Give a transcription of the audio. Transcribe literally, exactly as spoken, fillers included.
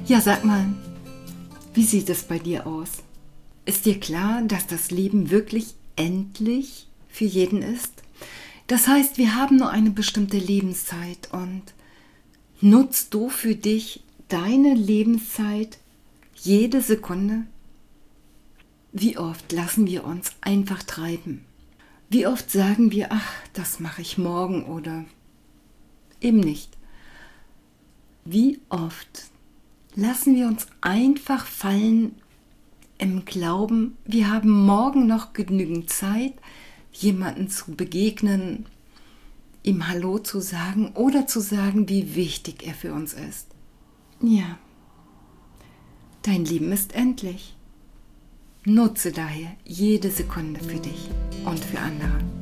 Ja, sag mal, wie sieht es bei dir aus? Ist dir klar, dass das Leben wirklich endlich für jeden ist? Das heißt, wir haben nur eine bestimmte Lebenszeit und nutzt du für dich deine Lebenszeit jede Sekunde? Wie oft lassen wir uns einfach treiben? Wie oft sagen wir, ach, das mache ich morgen oder eben nicht? Wie oft lassen wir uns einfach fallen im Glauben, wir haben morgen noch genügend Zeit, jemanden zu begegnen, ihm Hallo zu sagen oder zu sagen, wie wichtig er für uns ist. Ja, dein Leben ist endlich. Nutze daher jede Sekunde für dich und für andere.